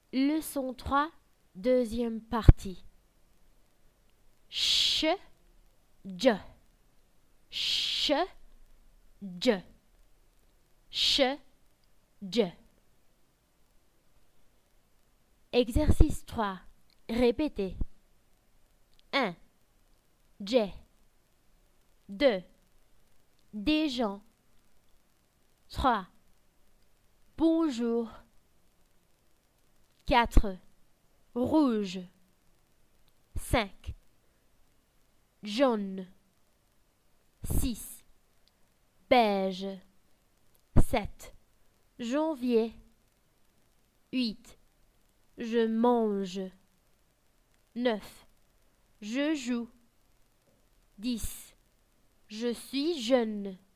Leçon 3, deuxième partie. Ch, dj. Ch, dj. Ch, dj. Exercice 3. Répétez. 1. Dj. 2. Des gens. 3. Bonjour. 4. Rouge. 5. Jaune. 6. Beige. 7. Janvier. 8. Je mange. 9. Je joue. 10. Je suis jeune.